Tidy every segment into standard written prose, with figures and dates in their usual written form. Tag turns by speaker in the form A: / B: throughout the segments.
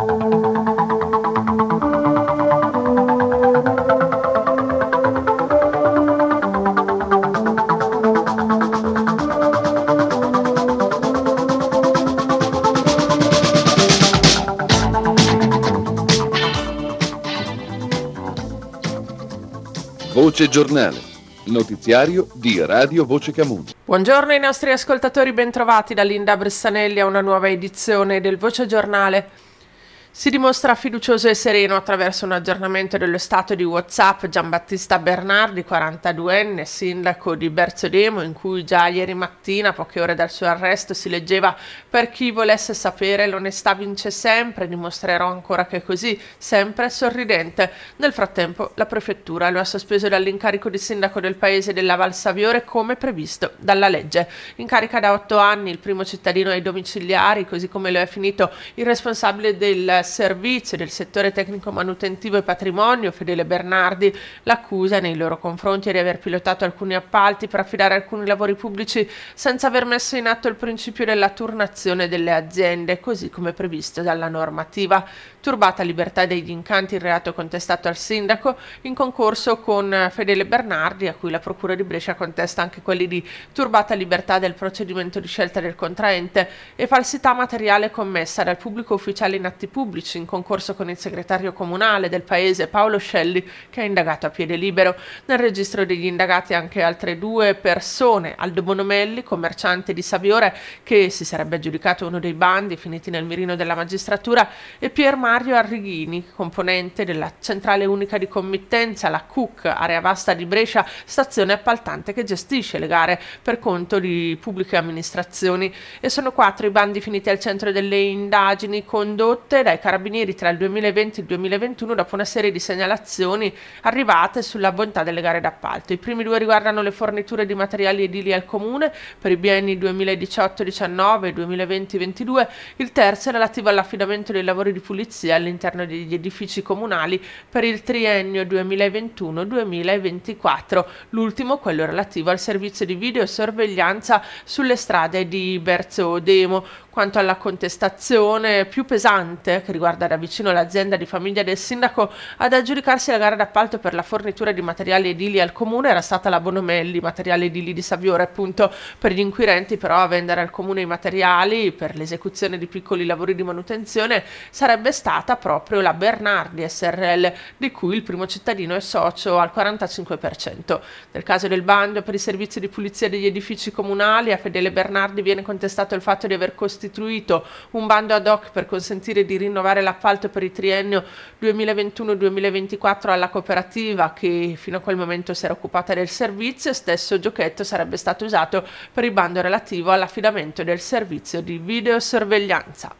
A: Voce Giornale, notiziario di Radio Voce Camuso.
B: Buongiorno ai nostri ascoltatori, bentrovati da Linda Bressanelli a una nuova edizione del Voce Giornale. Si dimostra fiducioso e sereno attraverso un aggiornamento dello stato di WhatsApp Giambattista Bernardi, 42enne, sindaco di Berzodemo, in cui già ieri mattina, poche ore dal suo arresto, si leggeva: per chi volesse sapere, l'onestà vince sempre, dimostrerò ancora che è così, sempre sorridente. Nel frattempo la prefettura lo ha sospeso dall'incarico di sindaco del paese della Val Saviore come previsto dalla legge. In carica da 8 anni, il primo cittadino ai domiciliari, così come lo è finito il responsabile del servizio del settore tecnico manutentivo e patrimonio Fedele Bernardi. L'accusa nei loro confronti è di aver pilotato alcuni appalti per affidare alcuni lavori pubblici senza aver messo in atto il principio della turnazione delle aziende, così come previsto dalla normativa. Turbata libertà degli incanti, il reato contestato al sindaco, in concorso con Fedele Bernardi, a cui la procura di Brescia contesta anche quelli di turbata libertà del procedimento di scelta del contraente e falsità materiale commessa dal pubblico ufficiale in atti pubblici, in concorso con il segretario comunale del paese Paolo Scelli, che ha indagato a piede libero. Nel registro degli indagati anche altre 2 persone: Aldo Bonomelli, commerciante di Saviore, che si sarebbe aggiudicato uno dei bandi finiti nel mirino della magistratura, e Pier Mario Arrighini, componente della centrale unica di committenza, la CUC, area vasta di Brescia, stazione appaltante che gestisce le gare per conto di pubbliche amministrazioni. E sono 4 i bandi finiti al centro delle indagini condotte dai carabinieri tra il 2020 e il 2021 dopo una serie di segnalazioni arrivate sulla bontà delle gare d'appalto. I primi 2 riguardano le forniture di materiali edili al comune per i bienni 2018-19 e 2020-22, il terzo è relativo all'affidamento dei lavori di pulizia all'interno degli edifici comunali per il triennio 2021-2024, l'ultimo quello relativo al servizio di videosorveglianza sulle strade di Berzodemo. Quanto alla contestazione più pesante, che riguarda da vicino l'azienda di famiglia del sindaco ad aggiudicarsi la gara d'appalto per la fornitura di materiali edili al comune, era stata la Bonomelli, materiali edili di Saviore, appunto. Per gli inquirenti però a vendere al comune i materiali per l'esecuzione di piccoli lavori di manutenzione sarebbe stata proprio la Bernardi SRL, di cui il primo cittadino è socio al 45%. Nel caso del bando per i servizi di pulizia degli edifici comunali, a Fedele Bernardi viene contestato il fatto di aver costituito un bando ad hoc per consentire di rinnovare l'appalto per il triennio 2021-2024 alla cooperativa che fino a quel momento si era occupata del servizio. Stesso giochetto sarebbe stato usato per il bando relativo all'affidamento del servizio di videosorveglianza.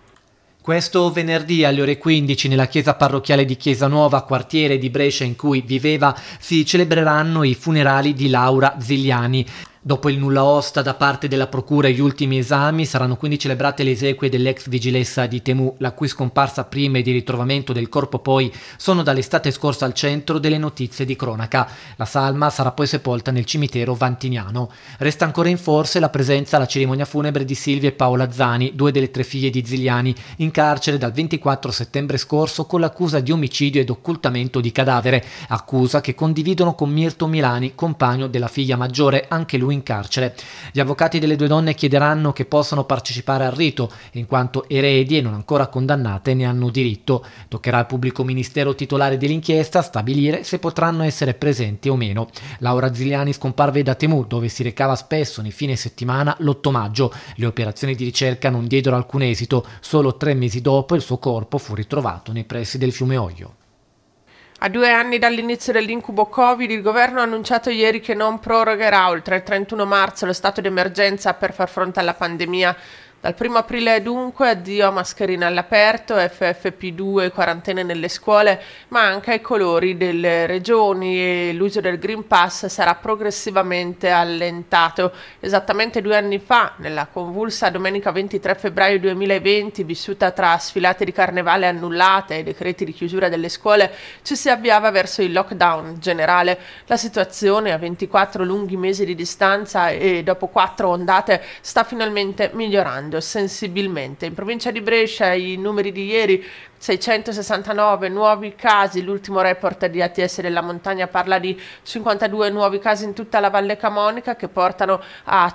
C: Questo venerdì alle ore 15 nella chiesa parrocchiale di Chiesa Nuova, quartiere di Brescia in cui viveva, si celebreranno i funerali di Laura Zigliani. Dopo il nulla osta da parte della procura e gli ultimi esami, saranno quindi celebrate le esequie dell'ex vigilessa di Temu, la cui scomparsa prima e di ritrovamento del corpo poi sono dall'estate scorsa al centro delle notizie di cronaca. La salma sarà poi sepolta nel cimitero vantiniano. Resta ancora in forse la presenza alla cerimonia funebre di Silvia e Paola Zani, 2 delle 3 figlie di Zigliani, in carcere dal 24 settembre scorso con l'accusa di omicidio ed occultamento di cadavere, accusa che condividono con Mirto Milani, compagno della figlia maggiore, anche lui in carcere. Gli avvocati delle 2 donne chiederanno che possano partecipare al rito, in quanto eredi e non ancora condannate ne hanno diritto. Toccherà al pubblico ministero titolare dell'inchiesta stabilire se potranno essere presenti o meno. Laura Zigliani scomparve da Temu, dove si recava spesso nei fine settimana, l'8 maggio. Le operazioni di ricerca non diedero alcun esito. Solo 3 mesi dopo il suo corpo fu ritrovato nei pressi del fiume Oglio.
B: A 2 anni dall'inizio dell'incubo Covid, il governo ha annunciato ieri che non prorogherà oltre il 31 marzo lo stato di emergenza per far fronte alla pandemia. Dal 1 aprile dunque addio a mascherine all'aperto, FFP2, quarantene nelle scuole, ma anche ai colori delle regioni, e l'uso del Green Pass sarà progressivamente allentato. Esattamente 2 anni fa, nella convulsa domenica 23 febbraio 2020, vissuta tra sfilate di carnevale annullate e decreti di chiusura delle scuole, ci si avviava verso il lockdown generale. La situazione, a 24 lunghi mesi di distanza e dopo 4 ondate, sta finalmente migliorando. scendendo sensibilmente. In provincia di Brescia i numeri di ieri: 669 nuovi casi, l'ultimo report di ATS della Montagna parla di 52 nuovi casi in tutta la Valle Camonica, che portano a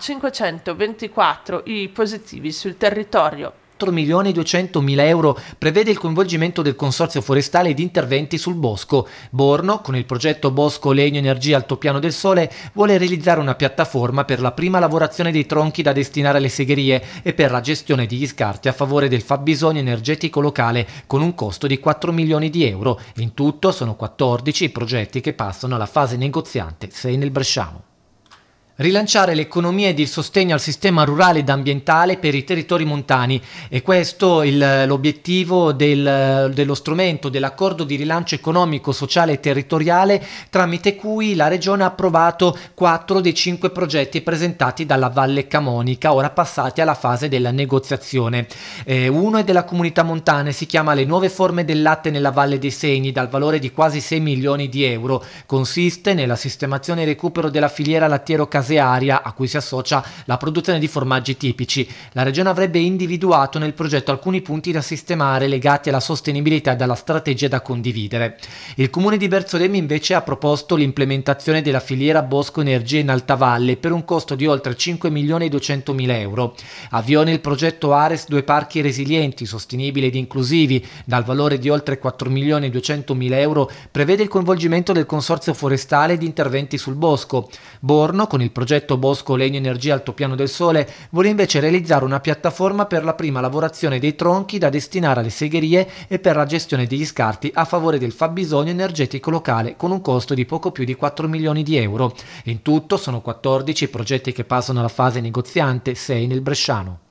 B: 524 i positivi sul territorio.
C: 4.200.000 euro prevede il coinvolgimento del Consorzio Forestale di interventi sul bosco. Borno, con il progetto Bosco Legno Energia Altopiano del Sole, vuole realizzare una piattaforma per la prima lavorazione dei tronchi da destinare alle segherie e per la gestione degli scarti a favore del fabbisogno energetico locale, con un costo di 4 milioni di euro. In tutto sono 14 i progetti che passano alla fase negoziante, 6 nel bresciano. Rilanciare l'economia ed il sostegno al sistema rurale ed ambientale per i territori montani, e questo l'obiettivo dello strumento dell'accordo di rilancio economico, sociale e territoriale, tramite cui la Regione ha approvato 4 dei 5 progetti presentati dalla Valle Camonica, ora passati alla fase della negoziazione. Uno è della comunità montana, si chiama Le nuove forme del latte nella Valle dei Segni, dal valore di quasi 6 milioni di euro. Consiste nella sistemazione e recupero della filiera lattiero-casearia, a cui si associa la produzione di formaggi tipici. La Regione avrebbe individuato nel progetto alcuni punti da sistemare legati alla sostenibilità e alla strategia da condividere. Il comune di Berzolemi invece ha proposto l'implementazione della filiera Bosco Energia in Alta Valle per un costo di oltre 5.200.000 euro. Avvione il progetto Ares Due Parchi Resilienti, sostenibili ed inclusivi, dal valore di oltre 4.200.000 euro, prevede il coinvolgimento del Consorzio Forestale di interventi sul bosco. Borno, con il progetto Bosco Legno Energia Altopiano del Sole, vuole invece realizzare una piattaforma per la prima lavorazione dei tronchi da destinare alle segherie e per la gestione degli scarti a favore del fabbisogno energetico locale, con un costo di poco più di 4 milioni di euro. In tutto sono 14 i progetti che passano alla fase negoziante, 6 nel bresciano.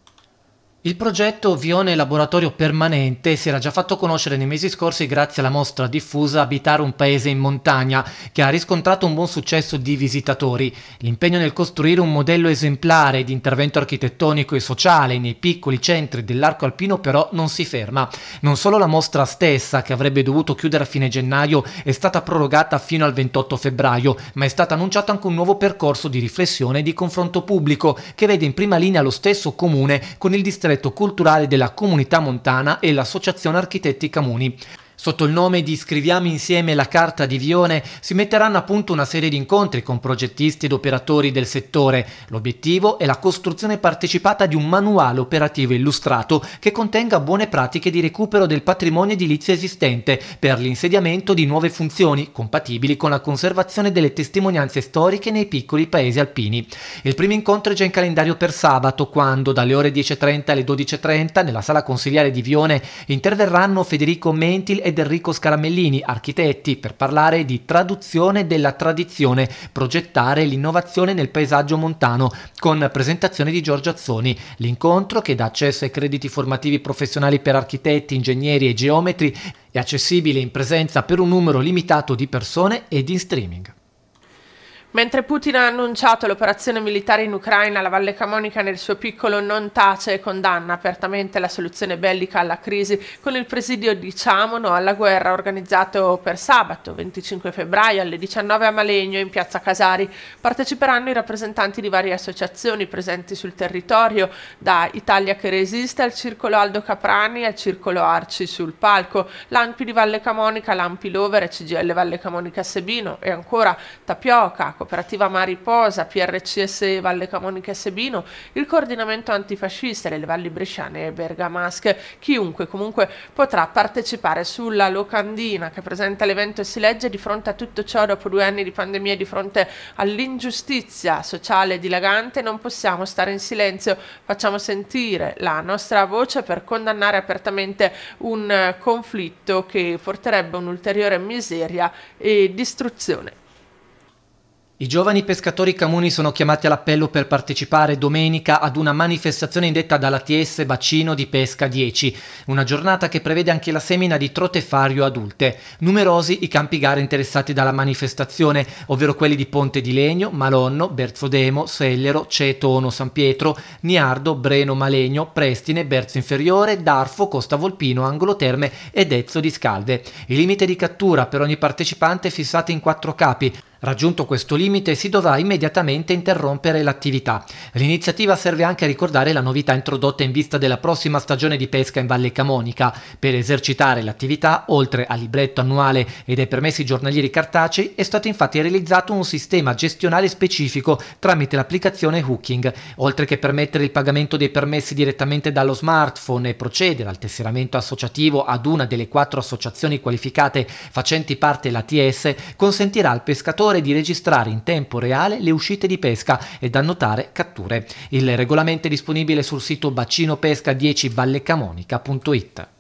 C: Il progetto Vione Laboratorio Permanente si era già fatto conoscere nei mesi scorsi grazie alla mostra diffusa Abitare un paese in montagna, che ha riscontrato un buon successo di visitatori. L'impegno nel costruire un modello esemplare di intervento architettonico e sociale nei piccoli centri dell'arco alpino però non si ferma. Non solo la mostra stessa, che avrebbe dovuto chiudere a fine gennaio, è stata prorogata fino al 28 febbraio, ma è stato annunciato anche un nuovo percorso di riflessione e di confronto pubblico che vede in prima linea lo stesso comune con il distretto culturale della comunità montana e l'Associazione Architetti Camuni. Sotto il nome di Scriviamo insieme la Carta di Vione si metteranno a punto una serie di incontri con progettisti ed operatori del settore. L'obiettivo è la costruzione partecipata di un manuale operativo illustrato che contenga buone pratiche di recupero del patrimonio edilizio esistente per l'insediamento di nuove funzioni compatibili con la conservazione delle testimonianze storiche nei piccoli paesi alpini. Il primo incontro è già in calendario per sabato, quando dalle ore 10.30 alle 12.30 nella sala consiliare di Vione interverranno Federico Mentil ed Enrico Scaramellini, architetti, per parlare di traduzione della tradizione, progettare l'innovazione nel paesaggio montano, con presentazione di Giorgio Azzoni. L'incontro, che dà accesso ai crediti formativi professionali per architetti, ingegneri e geometri, è accessibile in presenza per un numero limitato di persone ed in streaming.
B: Mentre Putin ha annunciato l'operazione militare in Ucraina, la Valle Camonica nel suo piccolo non tace e condanna apertamente la soluzione bellica alla crisi con il presidio Diciamo no alla guerra organizzato per sabato 25 febbraio alle 19 a Malegno in piazza Casari. Parteciperanno i rappresentanti di varie associazioni presenti sul territorio, da Italia che resiste al Circolo Aldo Caprani al Circolo Arci sul palco, l'ANPI di Valle Camonica, l'ANPI Lover e CGL Valle Camonica Sebino e ancora Tapioca, Cooperativa Mariposa, PRCS Valle Camonica e Sebino, il coordinamento antifascista delle valli bresciane e bergamasche. Chiunque comunque potrà partecipare sulla locandina che presenta l'evento e si legge: di fronte a tutto ciò, dopo 2 anni di pandemia e di fronte all'ingiustizia sociale dilagante, non possiamo stare in silenzio, facciamo sentire la nostra voce per condannare apertamente un conflitto che porterebbe un'ulteriore miseria e distruzione.
C: I giovani pescatori camuni sono chiamati all'appello per partecipare domenica ad una manifestazione indetta dall'ATS Bacino di Pesca 10, una giornata che prevede anche la semina di trote fario adulte. Numerosi i campi gara interessati dalla manifestazione, ovvero quelli di Ponte di Legno, Malonno, Berzodemo, Sellero, Cetono, San Pietro, Niardo, Breno, Malegno, Prestine, Berzo Inferiore, Darfo, Costa Volpino, Angolo Terme ed Ezzo di Scalve. Il limite di cattura per ogni partecipante è fissato in 4 capi. Raggiunto questo limite si dovrà immediatamente interrompere l'attività. L'iniziativa serve anche a ricordare la novità introdotta in vista della prossima stagione di pesca in Valle Camonica. Per esercitare l'attività, oltre al libretto annuale ed ai permessi giornalieri cartacei, è stato infatti realizzato un sistema gestionale specifico tramite l'applicazione Hooking. Oltre che permettere il pagamento dei permessi direttamente dallo smartphone e procedere al tesseramento associativo ad una delle 4 associazioni qualificate facenti parte dell'ATS, consentirà al pescatore di registrare in tempo reale le uscite di pesca ed annotare catture. Il regolamento è disponibile sul sito bacinopesca10vallecamonica.it.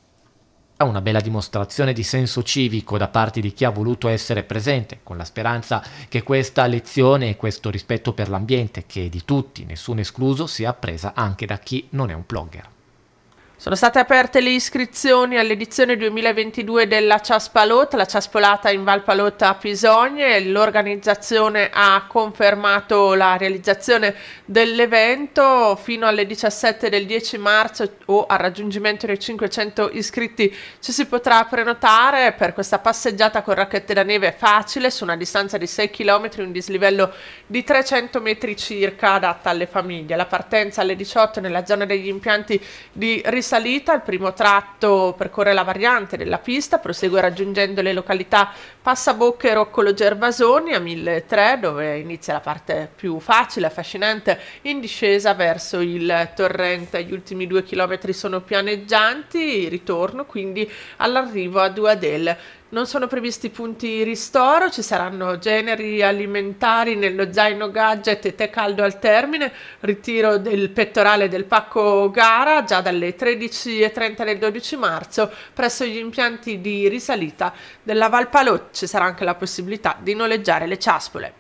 C: Una bella dimostrazione di senso civico da parte di chi ha voluto essere presente, con la speranza che questa lezione e questo rispetto per l'ambiente, che è di tutti, nessuno escluso, sia appresa anche da chi non è un blogger.
B: Sono state aperte le iscrizioni all'edizione 2022 della Ciaspalot, la Ciaspolata in Val Palotta a Pisogne. L'organizzazione ha confermato la realizzazione dell'evento fino alle 17 del 10 marzo o al raggiungimento dei 500 iscritti ci si potrà prenotare per questa passeggiata con racchette da neve facile su una distanza di 6 km, un dislivello di 300 metri circa, adatta alle famiglie. La partenza alle 18 nella zona degli impianti di salita, il primo tratto percorre la variante della pista, prosegue raggiungendo le località Passabocca e Roccolo Gervasoni a 1.300, dove inizia la parte più facile, affascinante, in discesa verso il torrente. Gli ultimi 2 chilometri sono pianeggianti, ritorno quindi all'arrivo a Douadel. Non sono previsti punti ristoro, ci saranno generi alimentari nello zaino gadget e tè caldo al termine, ritiro del pettorale del pacco gara già dalle 13:30 del 12 marzo presso gli impianti di risalita della Val Palot. Ci sarà anche la possibilità di noleggiare le ciaspole.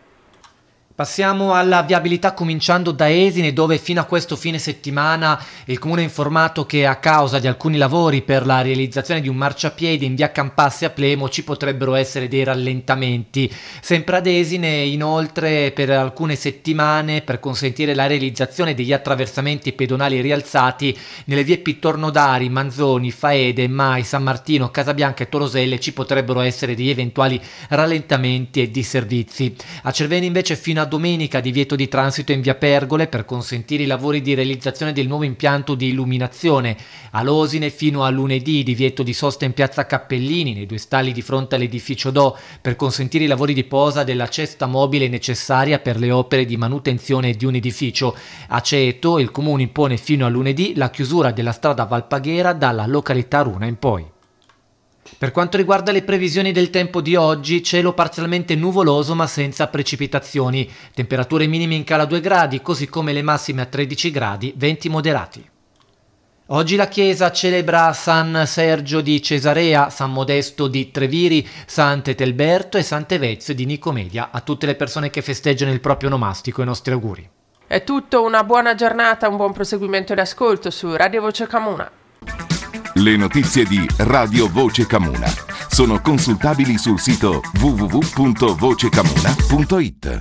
C: Passiamo alla viabilità cominciando da Esine, dove fino a questo fine settimana il comune ha informato che a causa di alcuni lavori per la realizzazione di un marciapiede in via Campassi a Plemo ci potrebbero essere dei rallentamenti. Sempre ad Esine, inoltre, per alcune settimane, per consentire la realizzazione degli attraversamenti pedonali rialzati nelle vie Pittornodari, Manzoni, Faede, Mai, San Martino, Casabianca e Toroselle ci potrebbero essere degli eventuali rallentamenti e disservizi. A Cerveno invece fino a domenica divieto di transito in via Pergole per consentire i lavori di realizzazione del nuovo impianto di illuminazione. A Losine fino a lunedì divieto di sosta in piazza Cappellini nei 2 stalli di fronte all'edificio Do per consentire i lavori di posa della cesta mobile necessaria per le opere di manutenzione di un edificio. A Ceto il comune impone fino a lunedì la chiusura della strada Valpaghera dalla località Runa in poi. Per quanto riguarda le previsioni del tempo di oggi, cielo parzialmente nuvoloso ma senza precipitazioni, temperature minime in cala 2 gradi, così come le massime a 13 gradi, venti moderati. Oggi la Chiesa celebra San Sergio di Cesarea, San Modesto di Treviri, Sant'Etelberto e Sant'Evezio di Nicomedia. A tutte le persone che festeggiano il proprio nomastico i nostri auguri.
B: È tutto, una buona giornata, un buon proseguimento di ascolto su Radio Voce Camuna.
D: Le notizie di Radio Voce Camuna sono consultabili sul sito www.vocecamuna.it.